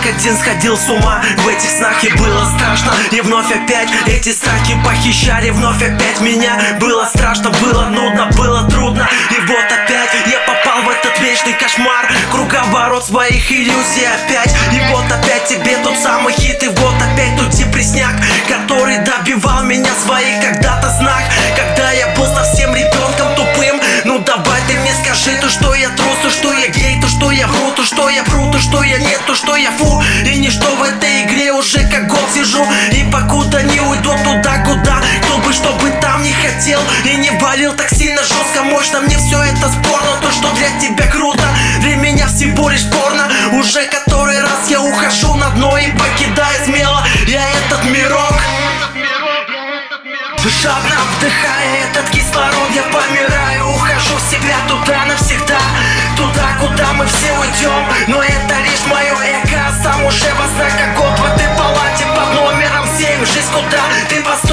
один сходил с ума в этих снах, и было страшно. И вновь опять эти страхи похищали, вновь опять меня. Было страшно, было нудно, было трудно. И вот опять я попал в этот вечный кошмар, круговорот своих иллюзий опять. И вот опять тебе тот самый хит, и вот опять тот депресняк, который добивал меня своих когда-то знак. Когда я был совсем ребенком тупым. Ну давай ты мне скажи, то что я трус, то что я гей, то что я вру, то что я вру, то что я нет, то что я фу. И ничто в этой игре уже как год сижу. И покуда не уйду туда, куда кто бы, чтобы там не хотел и не валил так сильно, жестко, мощно. Мне все это спорно, то что для тебя круто, для меня всего лишь порно. Уже который раз я ухожу на дно и покидаю смело я этот мирок. Жадно вдыхая этот кислород, я помираю, ухожу в себя туда навсегда, туда, куда мы все уйдем. Но это лишь мое эго, сам уже во снах, как год в этой палате под номером 7. Жизнь, куда ты